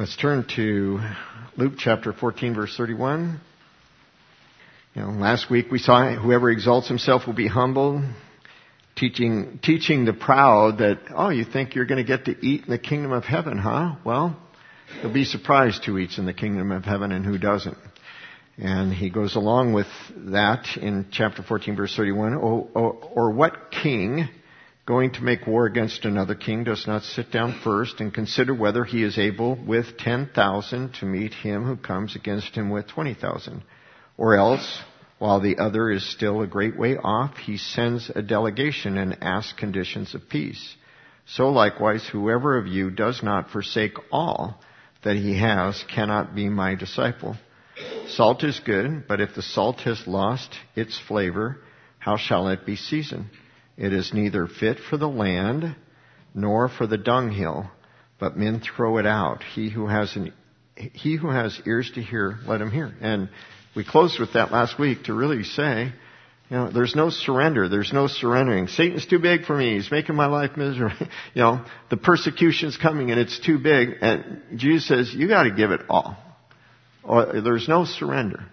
Let's turn to Luke chapter 14, verse 31. Last week we saw whoever exalts himself will be humbled, teaching the proud that, you think you're going to get to eat in the kingdom of heaven, huh? Well, you'll be surprised who eats in the kingdom of heaven and who doesn't. And he goes along with that in chapter 14, verse 31. Or what king going to make war against another king does not sit down first and consider whether he is able with 10,000 to meet him who comes against him with 20,000? Or else, while the other is still a great way off, he sends a delegation and asks conditions of peace. So likewise, whoever of you does not forsake all that he has cannot be my disciple. Salt is good, but if the salt has lost its flavor, how shall it be seasoned? It is neither fit for the land nor for the dunghill, but men throw it out. He who has ears to hear, let him hear. And we closed with that last week to really say, there's no surrender. There's no surrendering. Satan's too big for me. He's making my life miserable. The persecution's coming and it's too big. And Jesus says, you got to give it all. Or there's no surrender.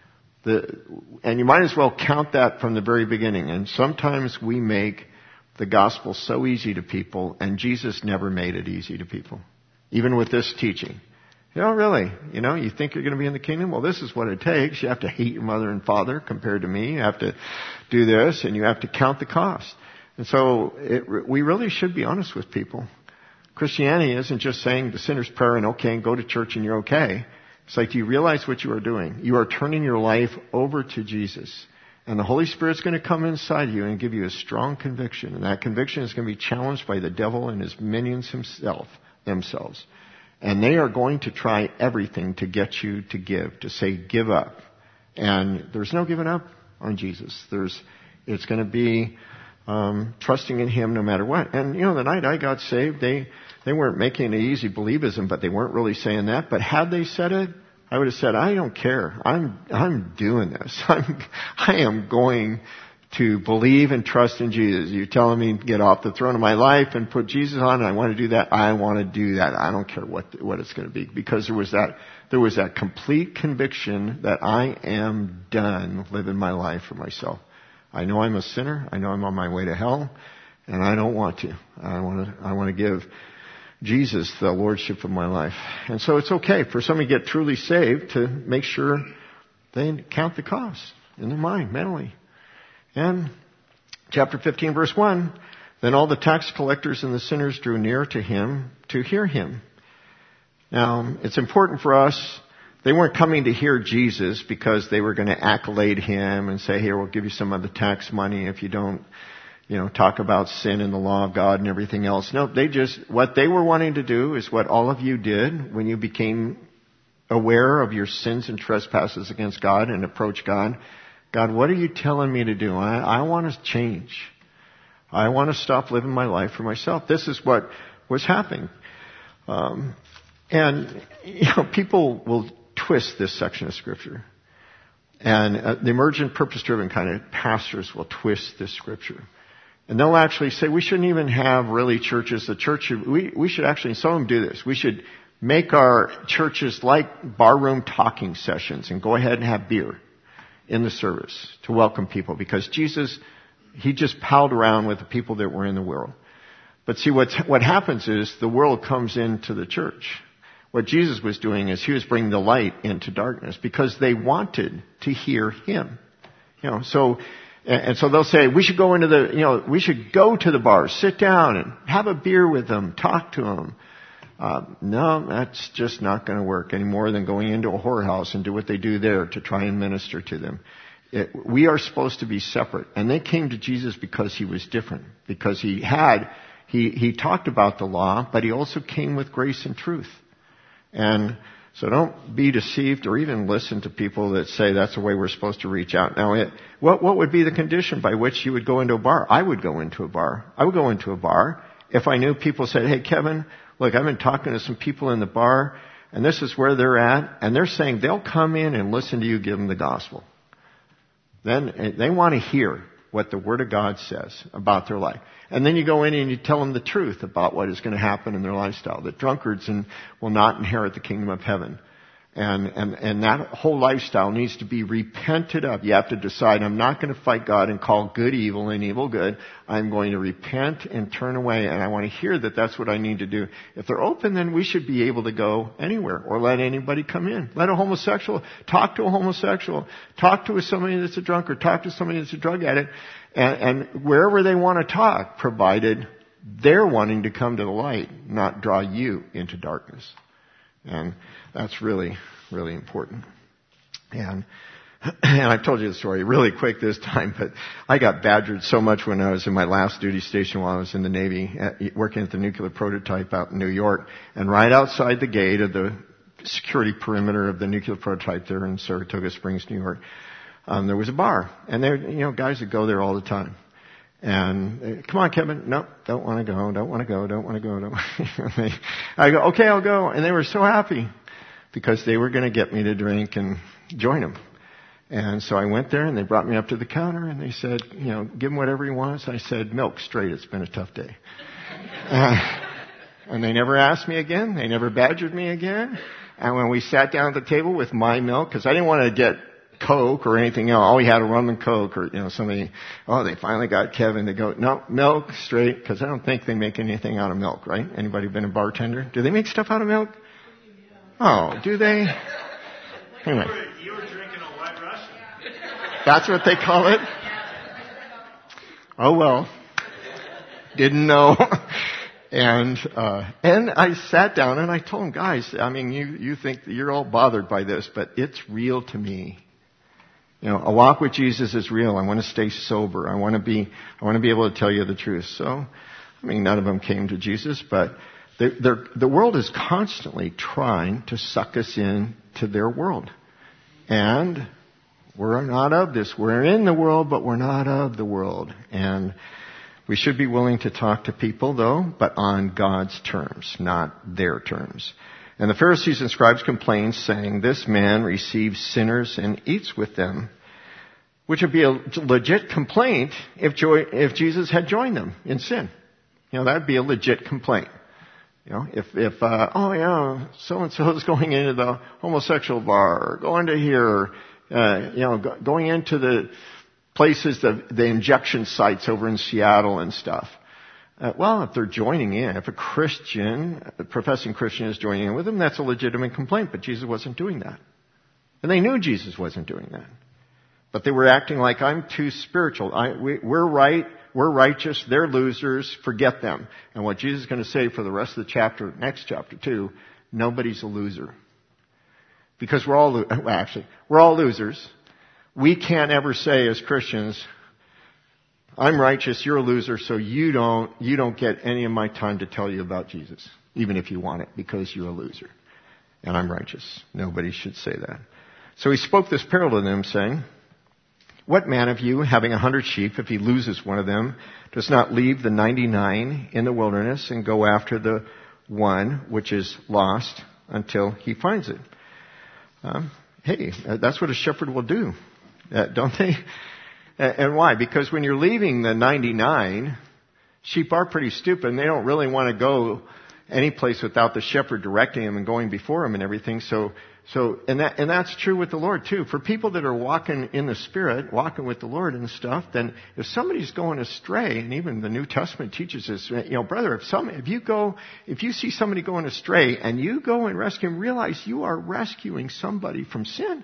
And you might as well count that from the very beginning. And sometimes we make the gospel so easy to people, and Jesus never made it easy to people. Even with this teaching. Really, you think you're going to be in the kingdom? Well, this is what it takes. You have to hate your mother and father compared to me. You have to do this, and you have to count the cost. And so we really should be honest with people. Christianity isn't just saying the sinner's prayer and go to church and you're okay. It's like, do you realize what you are doing? You are turning your life over to Jesus. And the Holy Spirit's going to come inside you and give you a strong conviction. And that conviction is going to be challenged by the devil and his minions themselves. And they are going to try everything to get you to give, to say, give up. And there's no giving up on Jesus. It's going to be trusting in Him no matter what. And, the night I got saved, they weren't making it easy believism, but they weren't really saying that. But had they said it, I would have said, I don't care. I'm doing this. I am going to believe and trust in Jesus. You're telling me to get off the throne of my life and put Jesus on, and I want to do that. I want to do that. I don't care what it's going to be, because there was that complete conviction that I am done living my life for myself. I know I'm a sinner. I know I'm on my way to hell, and I don't want to. I want to give Jesus the lordship of my life. And so it's okay for somebody to get truly saved to make sure they count the cost in their mind, mentally. And chapter 15, verse 1, then all the tax collectors and the sinners drew near to him to hear him. Now, it's important for us, they weren't coming to hear Jesus because they were going to accolade him and say, here, we'll give you some of the tax money if you don't talk about sin and the law of God and everything else. No, what they were wanting to do is what all of you did when you became aware of your sins and trespasses against God and approached God. God, what are you telling me to do? I want to change. I want to stop living my life for myself. This is what was happening. People will twist this section of Scripture. And the emergent, purpose-driven kind of pastors will twist this Scripture. And they'll actually say, we shouldn't even have really churches. We should actually, some of them do this. We should make our churches like barroom talking sessions and go ahead and have beer in the service to welcome people. Because Jesus, He just palled around with the people that were in the world. But see, what happens is the world comes into the church. What Jesus was doing is He was bringing the light into darkness because they wanted to hear Him. And so they'll say, we should go we should go to the bars, sit down and have a beer with them, talk to them. No, that's just not going to work any more than going into a whorehouse and do what they do there to try and minister to them. We are supposed to be separate. And they came to Jesus because He was different. Because He talked about the law, but He also came with grace and truth. And so don't be deceived or even listen to people that say that's the way we're supposed to reach out. Now, what would be the condition by which you would go into a bar? I would go into a bar. I would go into a bar if I knew people said, hey, Kevin, look, I've been talking to some people in the bar, and this is where they're at, and they're saying they'll come in and listen to you give them the gospel. Then they want to hear. what the Word of God says about their life. And then you go in and you tell them the truth about what is going to happen in their lifestyle. That drunkards will not inherit the kingdom of heaven. And that whole lifestyle needs to be repented of. You have to decide, I'm not going to fight God and call good evil and evil good. I'm going to repent and turn away, and I want to hear that that's what I need to do. If they're open, then we should be able to go anywhere or let anybody come in. Let a homosexual, talk to a homosexual, talk to somebody that's a drunkard, talk to somebody that's a drug addict, and wherever they want to talk, provided they're wanting to come to the light, not draw you into darkness. And that's really, really important. And I've told you the story really quick this time, but I got badgered so much when I was in my last duty station while I was in the Navy, working at the nuclear prototype out in New York. And right outside the gate of the security perimeter of the nuclear prototype there in Saratoga Springs, New York, there was a bar. And there, guys would go there all the time. And, come on, Kevin. Nope, don't want to go, don't want to go, don't want to go. I go, okay, I'll go. And they were so happy because they were going to get me to drink and join them. And so I went there and they brought me up to the counter and they said, give him whatever he wants. I said, milk straight. It's been a tough day. And they never asked me again. They never badgered me again. And when we sat down at the table with my milk, because I didn't want to get Coke or anything else. All we had a rum and Coke or, somebody, they finally got Kevin to go, no, milk straight, because I don't think they make anything out of milk, right? Anybody been a bartender? Do they make stuff out of milk? Oh, do they? Anyway. You were drinking a White Russian. That's what they call it? Oh well. Didn't know. And I sat down and I told them, guys, you think that you're all bothered by this, but it's real to me. A walk with Jesus is real. I want to stay sober. I want to be able to tell you the truth. So, none of them came to Jesus, but the world is constantly trying to suck us into their world. And we're not of this. We're in the world, but we're not of the world. And we should be willing to talk to people, though, but on God's terms, not their terms. And the Pharisees and scribes complained, saying, this man receives sinners and eats with them, which would be a legit complaint if Jesus had joined them in sin. That would be a legit complaint. If so-and-so is going into the homosexual bar, or going to here, going into the places, the injection sites over in Seattle and stuff. If they're joining in, if a professing Christian is joining in with them, that's a legitimate complaint, but Jesus wasn't doing that. And they knew Jesus wasn't doing that. But they were acting like, I'm too spiritual. We're right, we're righteous, they're losers, forget them. And what Jesus is going to say for the rest of the chapter, next chapter 2, nobody's a loser. Because we're all losers. We can't ever say as Christians, I'm righteous, you're a loser, so you don't get any of my time to tell you about Jesus, even if you want it, because you're a loser. And I'm righteous. Nobody should say that. So he spoke this parable to them, saying, what man of you, having 100 sheep, if he loses one of them, does not leave the 99 in the wilderness and go after the one which is lost until he finds it? That's what a shepherd will do, don't they? And why? Because when you're leaving the 99, sheep are pretty stupid and they don't really want to go any place without the shepherd directing them and going before them and everything. And that's true with the Lord too. For people that are walking in the Spirit, walking with the Lord and stuff, then if somebody's going astray, and even the New Testament teaches this, brother, if you see somebody going astray and you go and rescue him, realize you are rescuing somebody from sin.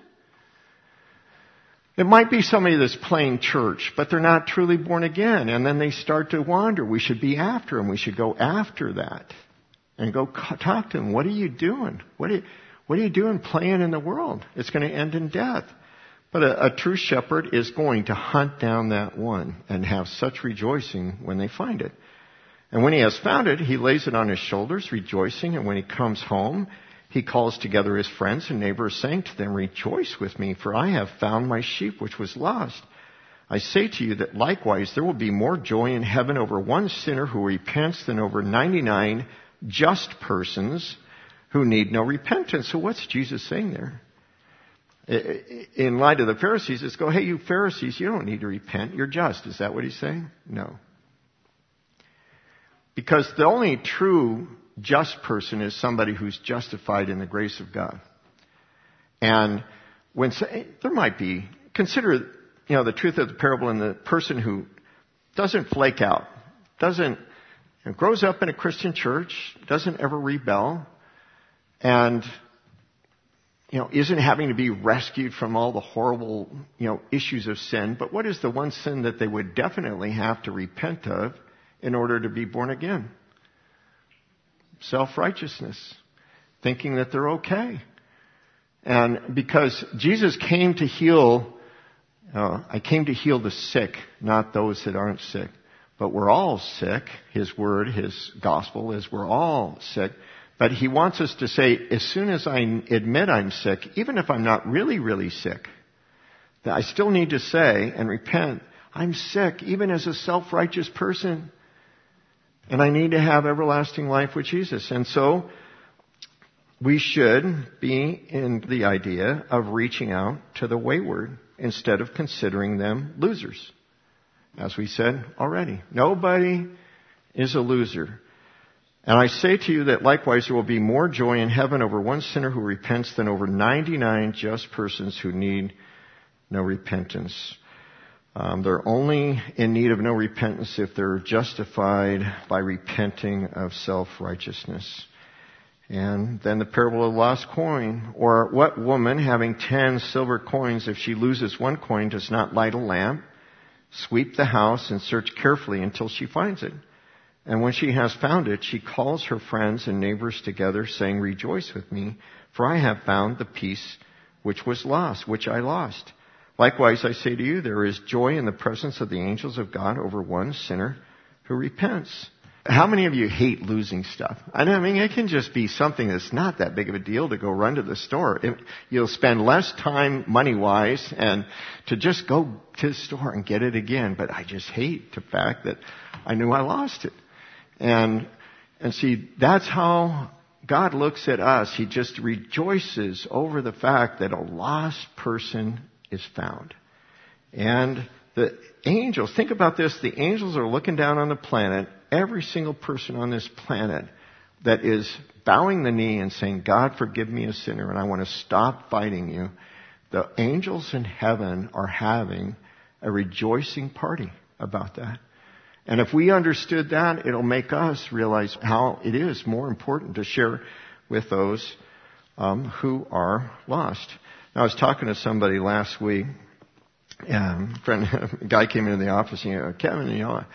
It might be somebody that's playing church, but they're not truly born again, and then they start to wander. We should be after them. We should go after that and go talk to them. What are you doing? What are you doing playing in the world? It's going to end in death. But a true shepherd is going to hunt down that one and have such rejoicing when they find it. And when he has found it, he lays it on his shoulders, rejoicing. And when he comes home, he calls together his friends and neighbors, saying to them, rejoice with me, for I have found my sheep which was lost. I say to you that likewise there will be more joy in heaven over one sinner who repents than over 99 just persons who need no repentance. So what's Jesus saying there? In light of the Pharisees, it's go, hey, you Pharisees, you don't need to repent. You're just. Is that what he's saying? No. Because the only true just person is somebody who's justified in the grace of God. And there might be, consider, the truth of the parable and the person who doesn't flake out, grows up in a Christian church, doesn't ever rebel, and, isn't having to be rescued from all the horrible, issues of sin. But what is the one sin that they would definitely have to repent of in order to be born again? Self-righteousness. Thinking that they're okay. And because Jesus came to heal, I came to heal the sick, not those that aren't sick. But we're all sick. His word, His gospel is we're all sick. But He wants us to say, as soon as I admit I'm sick, even if I'm not really, really sick, that I still need to say and repent, I'm sick, even as a self-righteous person. And I need to have everlasting life with Jesus. And so, we should be in the idea of reaching out to the wayward instead of considering them losers. As we said already, nobody is a loser. And I say to you that likewise there will be more joy in heaven over one sinner who repents than over 99 just persons who need no repentance. They're only in need of no repentance if they're justified by repenting of self-righteousness. And then the parable of the lost coin. Or what woman having 10 silver coins, if she loses one coin, does not light a lamp, sweep the house, and search carefully until she finds it? And when she has found it, she calls her friends and neighbors together, saying, rejoice with me, for I have found the piece which was lost, which I lost. Likewise, I say to you, there is joy in the presence of the angels of God over one sinner who repents. How many of you hate losing stuff? I mean, it can just be something that's not that big of a deal to go run to the store. You'll spend less time money-wise and to just go to the store and get it again. But I just hate the fact that I knew I lost it. And see, that's how God looks at us. He just rejoices over the fact that a lost person is found. And the angels, think about this, the angels are looking down on the planet. Every single person on this planet that is bowing the knee and saying, God, forgive me a sinner and I want to stop fighting you. The angels in heaven are having a rejoicing party about that. And if we understood that, it'll make us realize how it is more important to share with those who are lost. Now, I was talking to somebody last week. A guy came into the office and Kevin,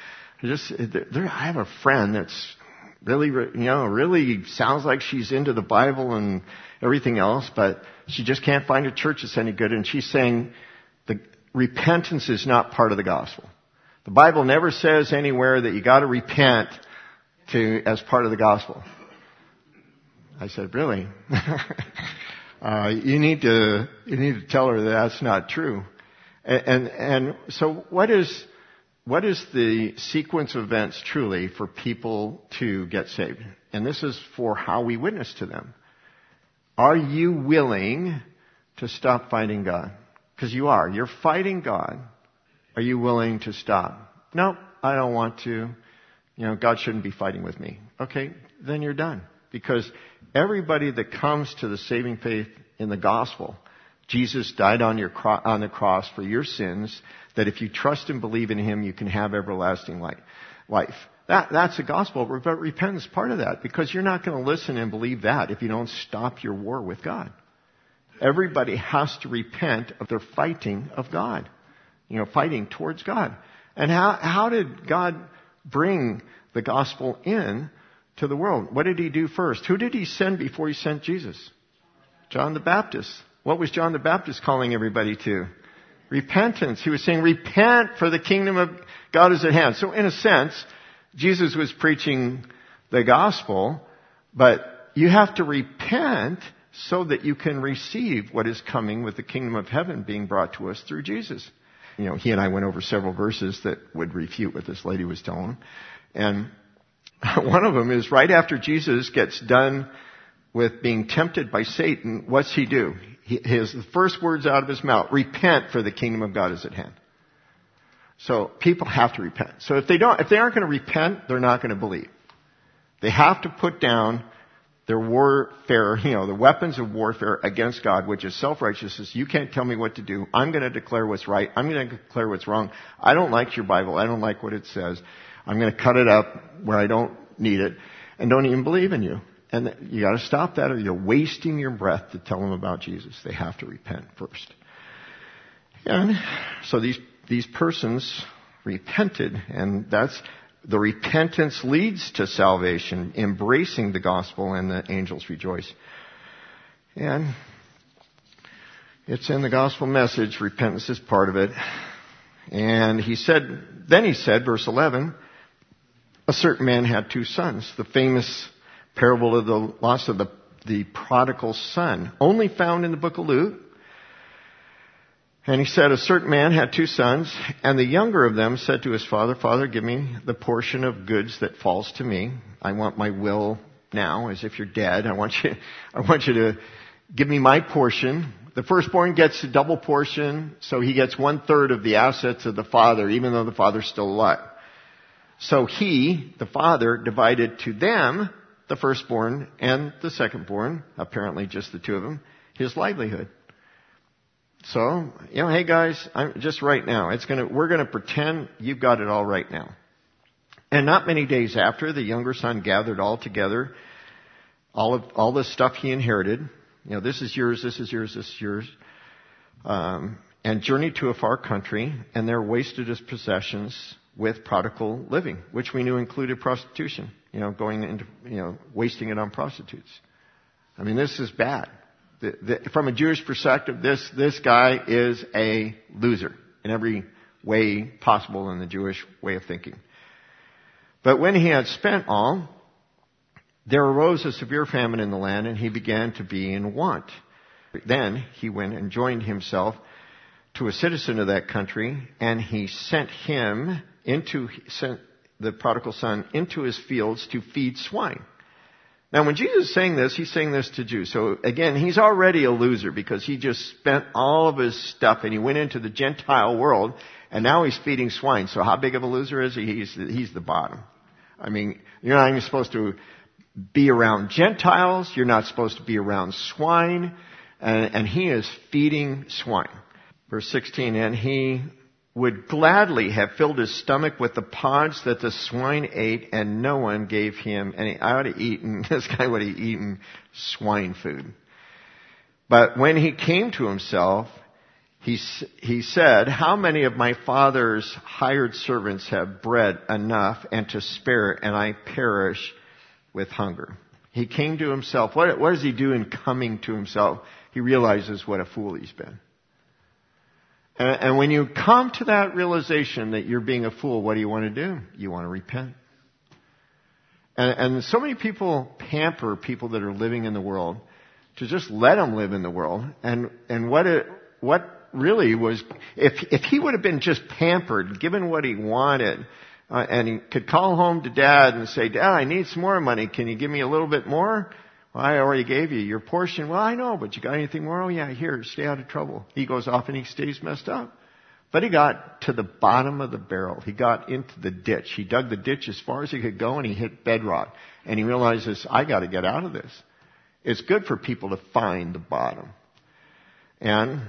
I have a friend that's really sounds like she's into the Bible and everything else, but she just can't find a church that's any good. And she's saying the repentance is not part of the gospel. The Bible never says anywhere that you got to repent as part of the gospel. I said, really? You need to tell her that that's not true. And so what is the sequence of events truly for people to get saved? And this is for how we witness to them. Are you willing to stop fighting God? Because you are. You're fighting God. Are you willing to stop? No, I don't want to. God shouldn't be fighting with me. Okay, then you're done. Because everybody that comes to the saving faith in the gospel, Jesus died on the cross for your sins, that if you trust and believe in Him, you can have everlasting life. That's the gospel, but repentance is part of that, because you're not going to listen and believe that if you don't stop your war with God. Everybody has to repent of their fighting of God, fighting towards God. And how did God bring the gospel in to the world? What did He do first? Who did He send before He sent Jesus? John the Baptist. What was John the Baptist calling everybody to? Repentance. He was saying, repent, for the kingdom of God is at hand. So in a sense, Jesus was preaching the gospel, but you have to repent so that you can receive what is coming with the kingdom of heaven being brought to us through Jesus. He and I went over several verses that would refute what this lady was telling him. And one of them is right after Jesus gets done with being tempted by Satan, what's He do? The first words out of his mouth, repent for the kingdom of God is at hand. So people have to repent. So if they aren't going to repent, they're not going to believe. They have to put down their warfare, the weapons of warfare against God, which is self-righteousness. You can't tell me what to do. I'm going to declare what's right. I'm going to declare what's wrong. I don't like your Bible. I don't like what it says. I'm going to cut it up where I don't need it and don't even believe in you. And you got to stop that, or you're wasting your breath to tell them about Jesus. They have to repent first. And so these persons repented, and the repentance leads to salvation, embracing the gospel, and the angels rejoice. And it's in the gospel message. Repentance is part of it. And then he said, verse 11, a certain man had 2 sons. The famous parable of the loss of the prodigal son, only found in the book of Luke. And he said, a certain man had 2 sons, and the younger of them said to his father, Father, give me the portion of goods that falls to me. I want my will now, as if you're dead. I want you to give me my portion. The firstborn gets a double portion, so he gets 1/3 of the assets of the father, even though the father's still alive. So he, the father, divided to them, the firstborn and the secondborn, apparently just the 2 of them, his livelihood. So, hey guys, just right now, we're gonna pretend you've got it all right now. And not many days after, the younger son gathered all together, all the stuff he inherited. This is yours, this is yours, this is yours. And journeyed to a far country, and there wasted his possessions with prodigal living, which we knew included prostitution. Going into, wasting it on prostitutes. I mean, this is bad. From a Jewish perspective, this guy is a loser in every way possible in the Jewish way of thinking. But when he had spent all, there arose a severe famine in the land, and he began to be in want. Then he went and joined himself to a citizen of that country, and he sent the prodigal son into his fields to feed swine. Now, when Jesus is saying this, he's saying this to Jews. So again, he's already a loser because he just spent all of his stuff and he went into the Gentile world, and now he's feeding swine. So how big of a loser is he? He's the bottom. I mean, you're not even supposed to be around Gentiles. You're not supposed to be around swine. And he is feeding swine. Verse 16, and he would gladly have filled his stomach with the pods that the swine ate, and no one gave him any. This guy would have eaten swine food. But when he came to himself, he said, how many of my father's hired servants have bread enough and to spare, and I perish with hunger? He came to himself. What does he do in coming to himself? He realizes what a fool he's been. And when you come to that realization that you're being a fool, what do you want to do? You want to repent. And so many people pamper people that are living in the world to just let them live in the world. And what really was, if he would have been just pampered, given what he wanted, and he could call home to Dad and say, Dad, I need some more money. Can you give me a little bit more? Well, I already gave you your portion. Well, I know, but you got anything more? Oh, yeah, here, stay out of trouble. He goes off and he stays messed up. But he got to the bottom of the barrel. He got into the ditch. He dug the ditch as far as he could go, and he hit bedrock. And he realizes, I got to get out of this. It's good for people to find the bottom. And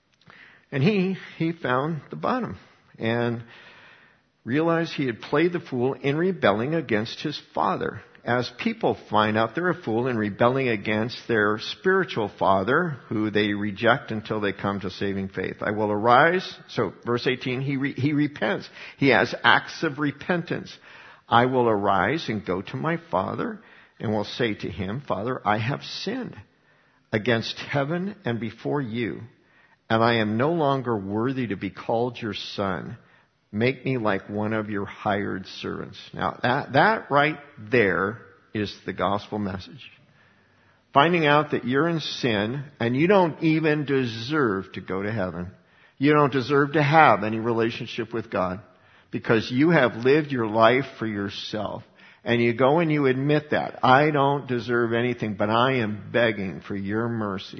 he found the bottom. And realized he had played the fool in rebelling against his father. As people find out they're a fool in rebelling against their spiritual father, who they reject until they come to saving faith. I will arise. So, verse 18, he repents. He has acts of repentance. I will arise and go to my father and will say to him, Father, I have sinned against heaven and before you, and I am no longer worthy to be called your son. Make me like one of your hired servants. Now, that right there is the gospel message. Finding out that you're in sin and you don't even deserve to go to heaven. You don't deserve to have any relationship with God because you have lived your life for yourself. And you go and you admit that. I don't deserve anything, but I am begging for your mercy.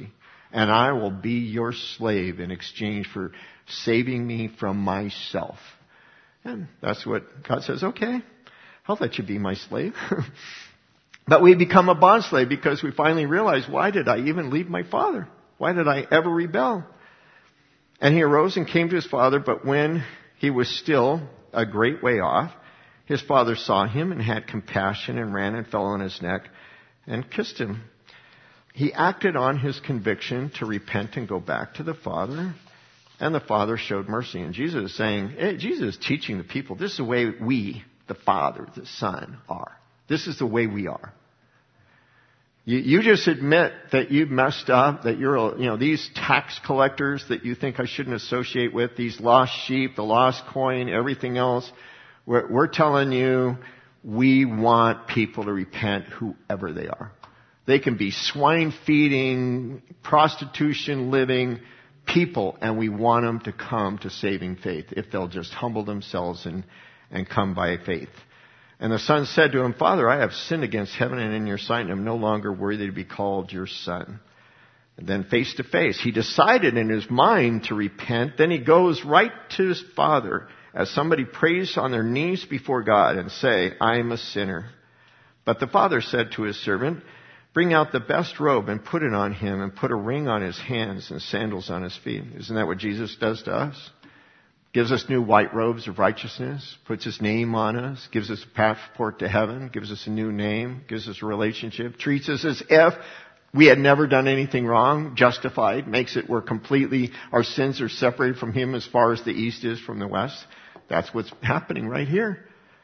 and I will be your slave in exchange for saving me from myself. And that's what God says, okay, I'll let you be my slave. But we become a bond slave because we finally realize, why did I even leave my father? Why did I ever rebel? And he arose and came to his father, but when he was still a great way off, his father saw him and had compassion and ran and fell on his neck and kissed him. He acted on his conviction to repent and go back to the father, and the father showed mercy. And Jesus is saying, Jesus is teaching the people, this is the way we, the Father, the Son, are. This is the way we are. You just admit that you messed up, that you're, these tax collectors that you think I shouldn't associate with, these lost sheep, the lost coin, everything else. We're telling you, we want people to repent, whoever they are. They can be swine feeding, prostitution living people, and we want them to come to saving faith if they'll just humble themselves and come by faith. And the son said to him, Father, I have sinned against heaven and in your sight, and am no longer worthy to be called your son. And then face to face, he decided in his mind to repent. Then he goes right to his father as somebody prays on their knees before God and say, I am a sinner. But the father said to his servant, bring out the best robe and put it on him, and put a ring on his hands and sandals on his feet. Isn't that what Jesus does to us? Gives us new white robes of righteousness, puts his name on us, gives us a passport to heaven, gives us a new name, gives us a relationship, treats us as if we had never done anything wrong, justified, makes it we're completely, our sins are separated from him as far as the east is from the west. That's what's happening right here.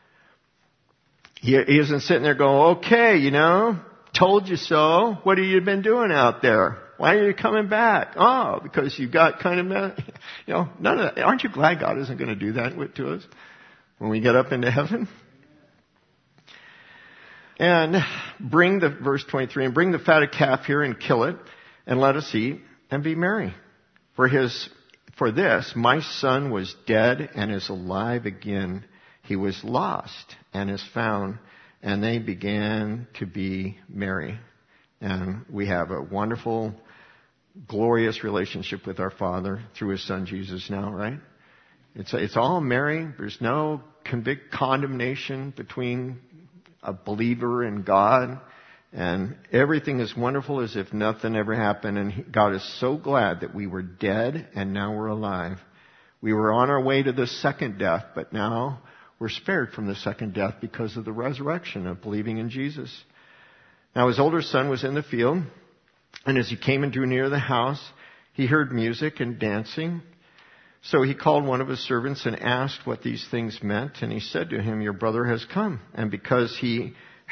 He isn't sitting there going, okay, told you so. What have you been doing out there? Why are you coming back? Oh, because you got kind of, none of that. Aren't you glad God isn't going to do that to us when we get up into heaven? And verse 23, and bring the fatted calf here and kill it, and let us eat and be merry. For this, my son was dead and is alive again. He was lost and is found. And they began to be merry. And we have a wonderful, glorious relationship with our Father through His Son Jesus now, right? It's all merry. There's no condemnation between a believer and God. And everything is wonderful as if nothing ever happened. And God is so glad that we were dead and now we're alive. We were on our way to the second death, but now we're spared from the second death because of the resurrection of believing in Jesus. Now his older son was in the field, and as he came and drew near the house, he heard music and dancing. So he called one of his servants and asked what these things meant, and he said to him, your brother has come, and because he,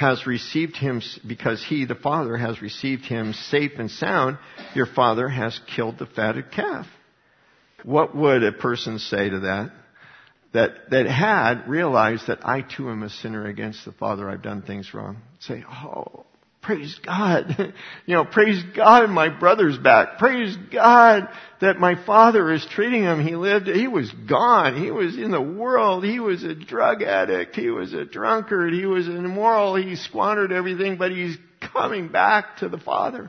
the father, has received him safe and sound, your father has killed the fatted calf. What would a person say to that? That had realized that I too am a sinner against the Father. I've done things wrong. Say, oh, praise God. Praise God my brother's back. Praise God that my father is treating him. He was gone. He was in the world. He was a drug addict. He was a drunkard. He was immoral. He squandered everything, but he's coming back to the Father.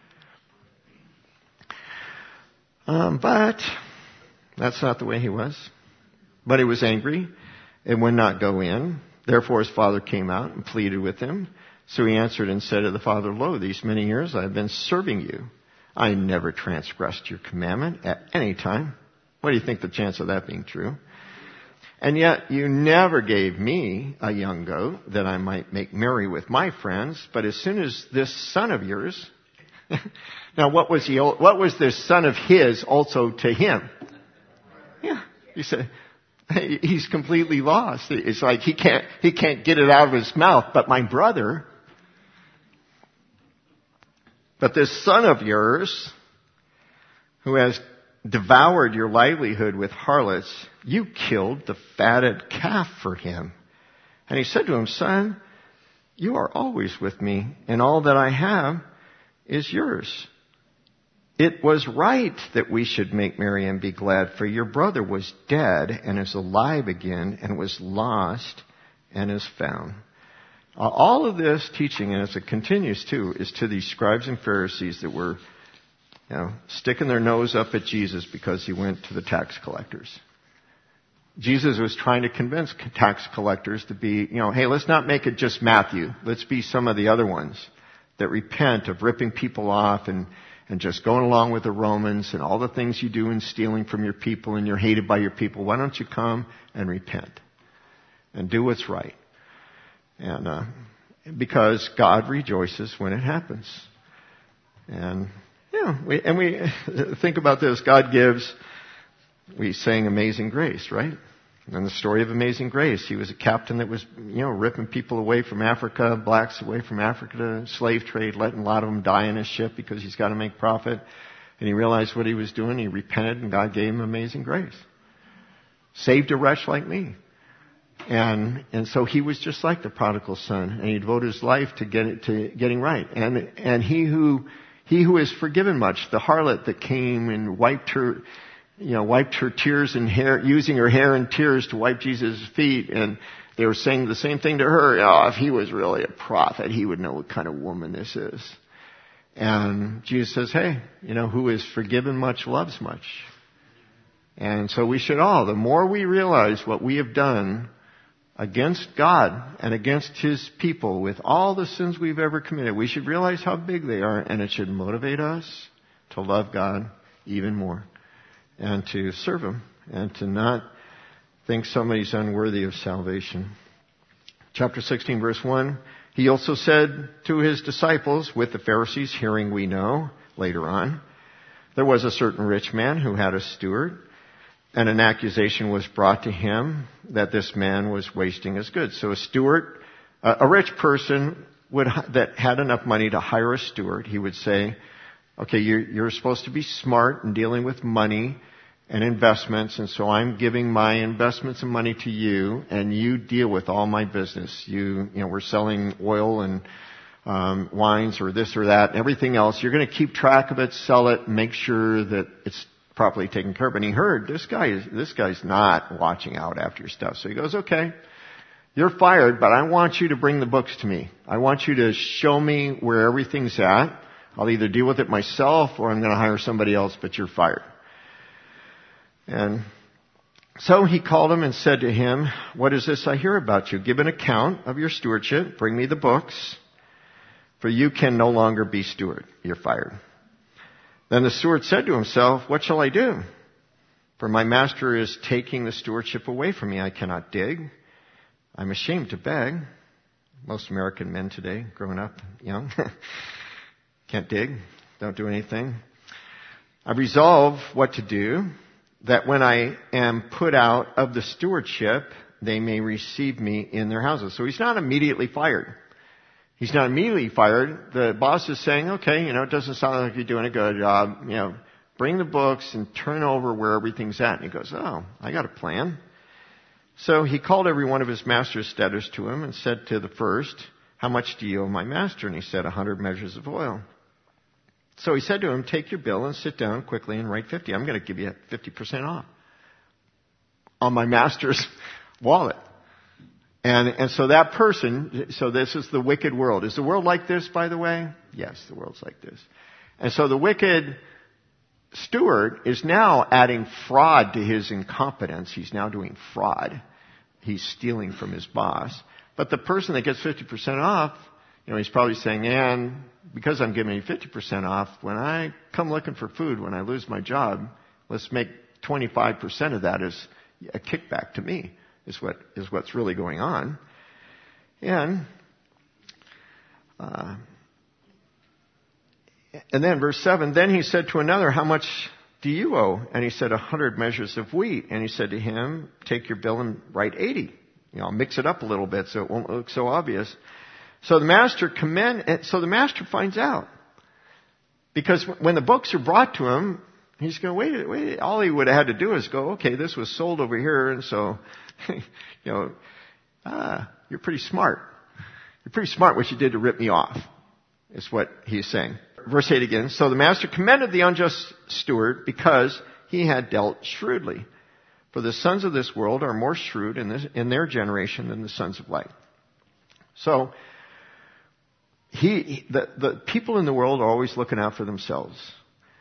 But that's not the way he was. But he was angry and would not go in. Therefore his father came out and pleaded with him. So he answered and said to the father, lo, these many years I have been serving you. I never transgressed your commandment at any time. What do you think the chance of that being true? And yet you never gave me a young goat that I might make merry with my friends. But as soon as this son of yours, now what was this son of his also to him? Yeah, he said, he's completely lost. It's like he can't get it out of his mouth. But my brother, but this son of yours, who has devoured your livelihood with harlots, you killed the fatted calf for him. And he said to him, son, you are always with me, and all that I have is yours. It was right that we should make merry and be glad, for your brother was dead and is alive again, and was lost and is found. All of this teaching, and as it continues too, is to these scribes and Pharisees that were sticking their nose up at Jesus because he went to the tax collectors. Jesus was trying to convince tax collectors to be, hey, let's not make it just Matthew. Let's be some of the other ones that repent of ripping people off and just going along with the Romans and all the things you do and stealing from your people and you're hated by your people. Why don't you come and repent and do what's right? And because God rejoices when it happens. And we think about this. God gives. We sang Amazing Grace, right? And the story of Amazing Grace. He was a captain that was, ripping people away from Africa, blacks away from Africa to slave trade, letting a lot of them die in his ship because he's got to make profit. And he realized what he was doing. He repented, and God gave him Amazing Grace. Saved a wretch like me. And so he was just like the prodigal son, and he devoted his life to getting right. And he who is forgiven much, the harlot that came and wiped her tears and hair, using her hair and tears to wipe Jesus' feet. And they were saying the same thing to her. Oh, if he was really a prophet, he would know what kind of woman this is. And Jesus says, hey, who is forgiven much loves much. And so we should all, the more we realize what we have done against God and against His people with all the sins we've ever committed, we should realize how big they are, and it should motivate us to love God even more. And to serve Him, and to not think somebody's unworthy of salvation. Chapter 16, verse 1, He also said to His disciples, with the Pharisees hearing we know, later on, there was a certain rich man who had a steward, and an accusation was brought to him that this man was wasting his goods. So a steward, a rich person that had enough money to hire a steward, he would say, okay, you're supposed to be smart in dealing with money and investments, and so I'm giving my investments and money to you, and you deal with all my business. We're selling oil and wines or this or that, and everything else. You're going to keep track of it, sell it, make sure that it's properly taken care of. And he heard this guy's not watching out after your stuff. So he goes, okay, you're fired, but I want you to bring the books to me. I want you to show me where everything's at. I'll either deal with it myself or I'm going to hire somebody else, but you're fired. And so he called him and said to him, what is this I hear about you? Give an account of your stewardship. Bring me the books, for you can no longer be steward. You're fired. Then the steward said to himself, what shall I do? For my master is taking the stewardship away from me. I cannot dig. I'm ashamed to beg. Most American men today, growing up young, can't dig, don't do anything. I resolve what to do, that when I am put out of the stewardship, they may receive me in their houses. So he's not immediately fired. He's not immediately fired. The boss is saying, okay, it doesn't sound like you're doing a good job. Bring the books and turn over where everything's at. And he goes, oh, I got a plan. So he called every one of his master's debtors to him and said to the first, how much do you owe my master? And he said, 100 measures of oil. So he said to him, take your bill and sit down quickly and write 50. I'm going to give you 50% off on my master's wallet. And so that person, so this is the wicked world. Is the world like this, by the way? Yes, the world's like this. And so the wicked steward is now adding fraud to his incompetence. He's now doing fraud. He's stealing from his boss. But the person that gets 50% off, he's probably saying, man, because I'm giving you 50% off, when I come looking for food, when I lose my job, let's make 25% of that as a kickback to me. Is what's really going on. And then verse 7, then he said to another, how much do you owe? And he said, 100 measures of wheat. And he said to him, take your bill and write 80. Mix it up a little bit so it won't look so obvious. So the master finds out. Because when the books are brought to him, he's going, wait. All he would have had to do is go, okay, this was sold over here, and so, you're pretty smart. You're pretty smart what you did to rip me off, is what he's saying. Verse 8 again. So the master commended the unjust steward because he had dealt shrewdly. For the sons of this world are more shrewd in their generation than the sons of light. So, the people in the world are always looking out for themselves.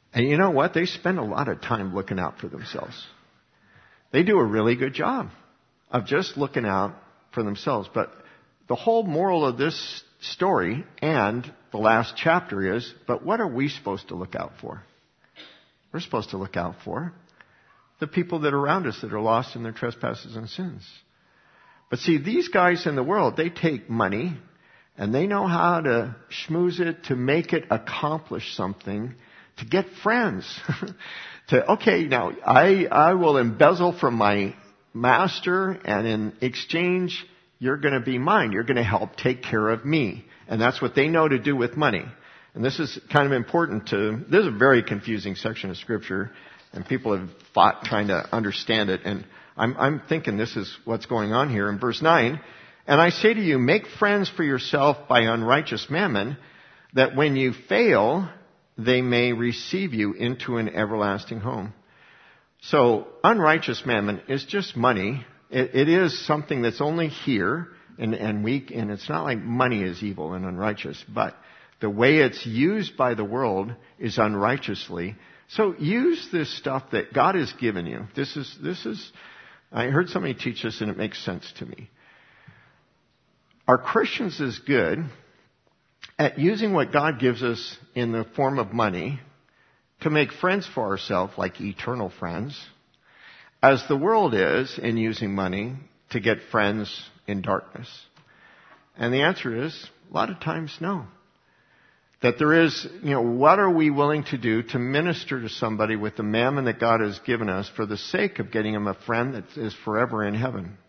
And you know what? They spend a lot of time looking out for themselves. They do a really good job of just looking out for themselves. But the whole moral of this story and the last chapter is, but what are we supposed to look out for? We're supposed to look out for the people that are around us that are lost in their trespasses and sins. But see, these guys in the world, they take money and they know how to schmooze it to make it accomplish something, to get friends. Okay, now I will embezzle from my master, and in exchange, you're going to be mine. You're going to help take care of me. And that's what they know to do with money. And this is kind of important this is a very confusing section of Scripture, and people have fought trying to understand it. And I'm thinking this is what's going on here in verse 9. And I say to you, make friends for yourself by unrighteous mammon, that when you fail, they may receive you into an everlasting home. So unrighteous mammon is just money. It is something that's only here and weak, and it's not like money is evil and unrighteous, but the way it's used by the world is unrighteously. So use this stuff that God has given you. This is, I heard somebody teach this and it makes sense to me. Are Christians as good at using what God gives us in the form of money to make friends for ourselves, like eternal friends, as the world is in using money to get friends in darkness? And the answer is, a lot of times, no. That there is, what are we willing to do to minister to somebody with the mammon that God has given us for the sake of getting them a friend that is forever in heaven?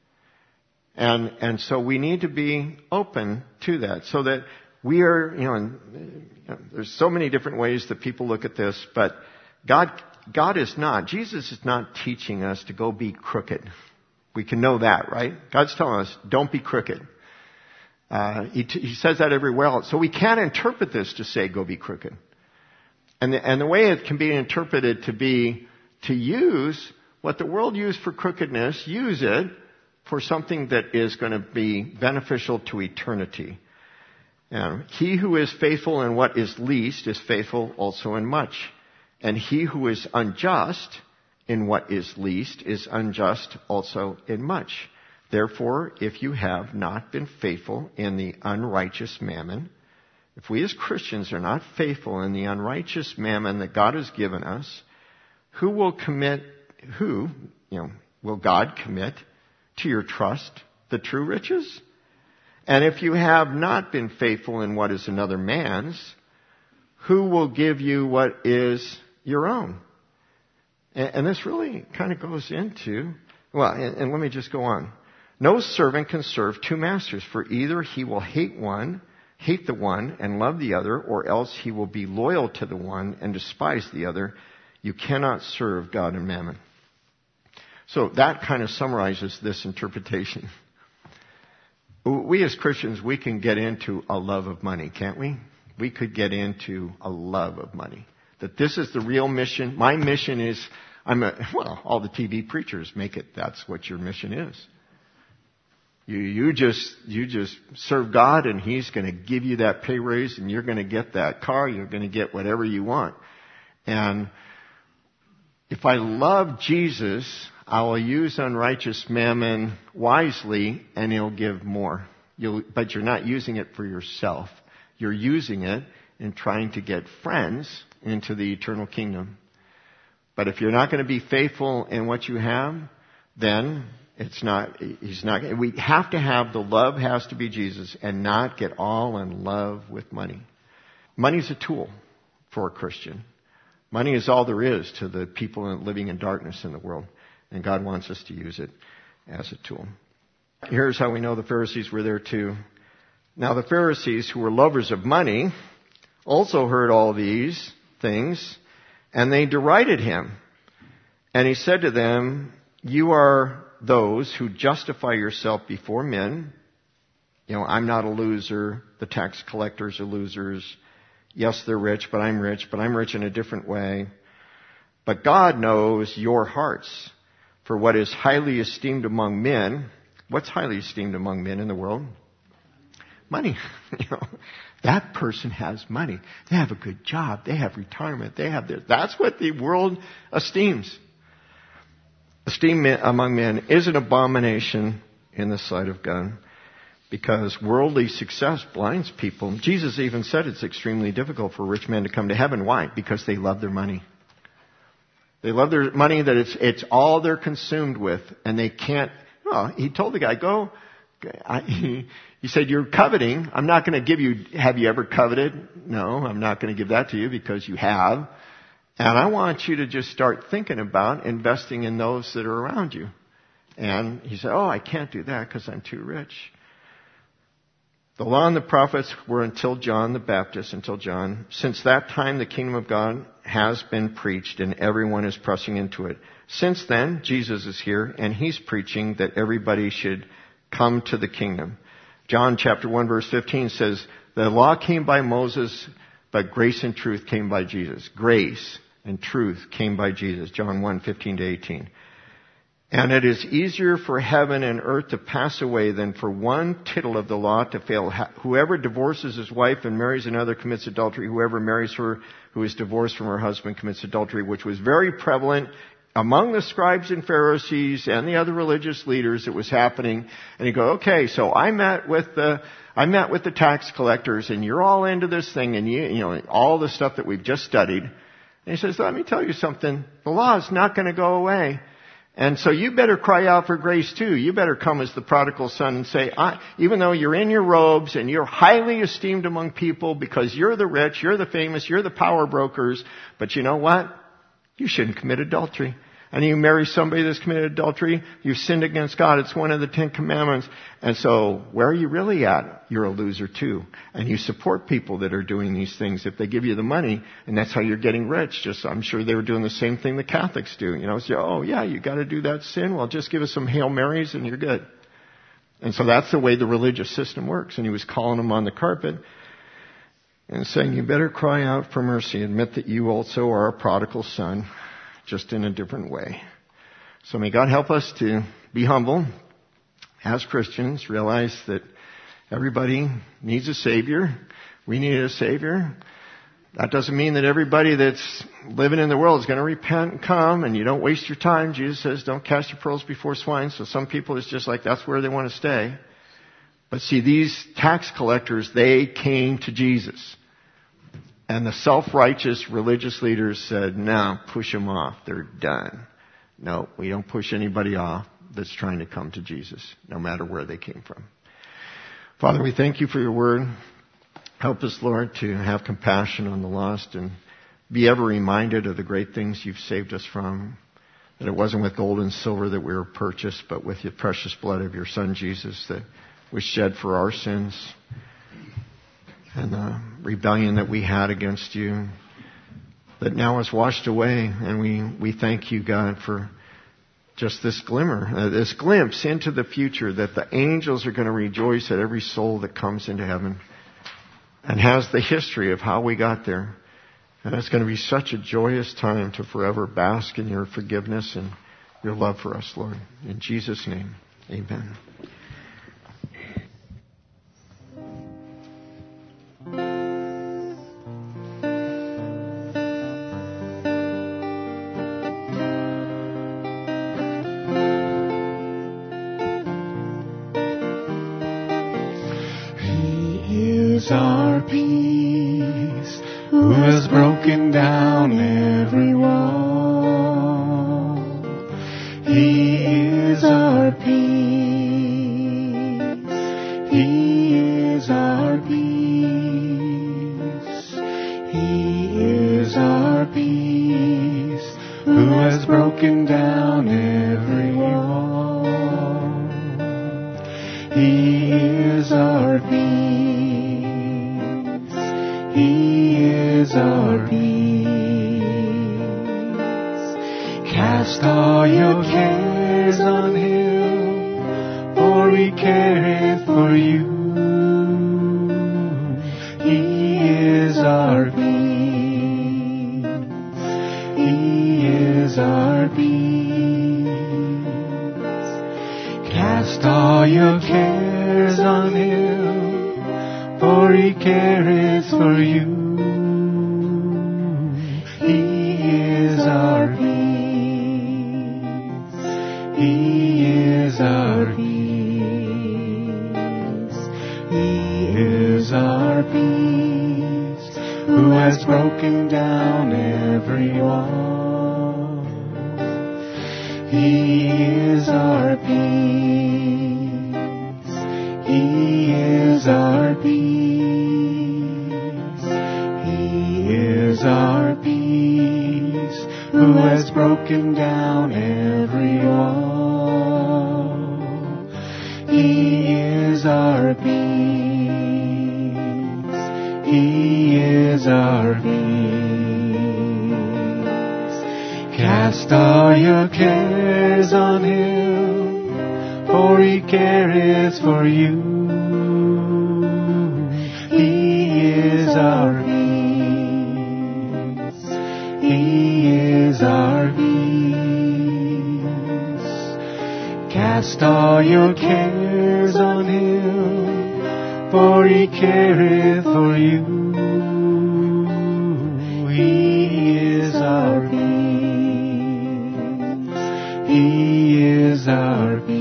And so we need to be open to that, so that we are, there's so many different ways that people look at this, but Jesus is not teaching us to go be crooked. We can know that, right? God's telling us, don't be crooked. He says that everywhere else. So we can't interpret this to say, go be crooked. And the way it can be interpreted to use what the world used for crookedness, use it for something that is going to be beneficial to eternity. He who is faithful in what is least is faithful also in much. And he who is unjust in what is least is unjust also in much. Therefore, if you have not been faithful in the unrighteous mammon, if we as Christians are not faithful in the unrighteous mammon that God has given us, will God commit to your trust the true riches? And if you have not been faithful in what is another man's, who will give you what is your own? And this really kind of goes into, and let me just go on. No servant can serve two masters, for either he will hate the one and love the other, or else he will be loyal to the one and despise the other. You cannot serve God and mammon. So that kind of summarizes this interpretation. We as Christians, we can get into a love of money, can't we? We could get into a love of money. That this is the real mission. My mission is, all the TV preachers make it, that's what your mission is. You just serve God, and He's going to give you that pay raise, and you're going to get that car, you're going to get whatever you want. And if I love Jesus, I will use unrighteous mammon wisely, and He'll give more. But you're not using it for yourself. You're using it in trying to get friends into the eternal kingdom. But if you're not going to be faithful in what you have, then we have to have, the love has to be Jesus and not get all in love with money. Money's a tool for a Christian. Money is all there is to the people living in darkness in the world. And God wants us to use it as a tool. Here's how we know the Pharisees were there too. Now the Pharisees, who were lovers of money, also heard all these things, and they derided Him. And He said to them, you are those who justify yourself before men. I'm not a loser. The tax collectors are losers. Yes, they're rich, but I'm rich in a different way. But God knows your hearts. For what is highly esteemed among men, what's highly esteemed among men in the world? money. That person has money. They have a good job. They have retirement. They have that's what the world esteems. Esteem among men is an abomination in the sight of God, because worldly success blinds people. Jesus even said it's extremely difficult for rich men to come to heaven. Why? Because they love their money. They love their money, that it's all they're consumed with, and they can't. Well, he told the guy, go. He said, you're coveting. I'm not going to give you, have you ever coveted? No, I'm not going to give that to you because you have. And I want you to just start thinking about investing in those that are around you. And he said, I can't do that because I'm too rich. The law and the prophets were until John the Baptist, Since that time, the kingdom of God has been preached and everyone is pressing into it. Since then, Jesus is here and he's preaching that everybody should come to the kingdom. John chapter 1 verse 15 says, the law came by Moses, but grace and truth came by Jesus. Grace and truth came by Jesus. John 1:15-18. And it is easier for heaven and earth to pass away than for one tittle of the law to fail. Whoever divorces his wife and marries another commits adultery. Whoever marries her who is divorced from her husband commits adultery, which was very prevalent among the scribes and Pharisees and the other religious leaders. It was happening. And you go, okay, so I met with the tax collectors, and you're all into this thing, and you know, all the stuff that we've just studied. And he says, let me tell you something. The law is not going to go away. And so you better cry out for grace too. You better come as the prodigal son and say, even though you're in your robes and you're highly esteemed among people because you're the rich, you're the famous, you're the power brokers, but you know what? You shouldn't commit adultery. And you marry somebody that's committed adultery, you've sinned against God. It's one of the 10 commandments. And so, where are you really at? You're a loser too. And you support people that are doing these things if they give you the money, and that's how you're getting rich. I'm sure they were doing the same thing the Catholics do. You got to do that sin. Well, just give us some Hail Marys and you're good. And so that's the way the religious system works. And he was calling them on the carpet and saying, you better cry out for mercy. Admit that you also are a prodigal son, just in a different way. So may God help us to be humble as Christians, realize that everybody needs a Savior. We need a Savior. That doesn't mean that everybody that's living in the world is going to repent and come, and you don't waste your time. Jesus says, don't cast your pearls before swine. So some people, it's just like that's where they want to stay. But see, these tax collectors, they came to Jesus. And the self-righteous religious leaders said, no, push them off. They're done. No, we don't push anybody off that's trying to come to Jesus, no matter where they came from. Father, we thank you for your word. Help us, Lord, to have compassion on the lost and be ever reminded of the great things you've saved us from. That it wasn't with gold and silver that we were purchased, but with the precious blood of your Son, Jesus, that was shed for our sins. And the rebellion that we had against you, that now is washed away. And we thank you, God, for just this glimmer, this glimpse into the future, that the angels are going to rejoice at every soul that comes into heaven and has the history of how we got there. And it's going to be such a joyous time to forever bask in your forgiveness and your love for us, Lord. In Jesus' name, amen. Our peace, who has broken down every wall. He is our peace. He is our peace. He is our peace, who has broken down every wall. He is our peace. He is our peace. Cast all your cares on Him, for He careth for you. He is our peace. He is our peace. Cast all your cares on Him, He careth for you. He is our peace. He is our peace. He is our peace, who has broken down every wall. He is our peace. He is our peace. He is our peace, who has broken down every wall. He is our peace. He is our peace. Cast all your cares on Him, for He careth for you. He is our peace. He is our peace. Cast all your cares on Him, for He careth for you. He is our peace. He is our peace.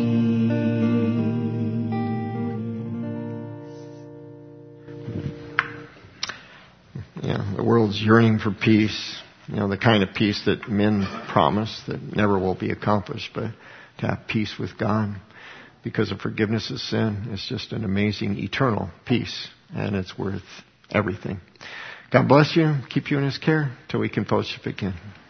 Yeah, the world's yearning for peace. The kind of peace that men promise that never will be accomplished, but to have peace with God because of forgiveness of sin is just an amazing eternal peace, and it's worth everything. God bless you, keep you in His care till we can fellowship again.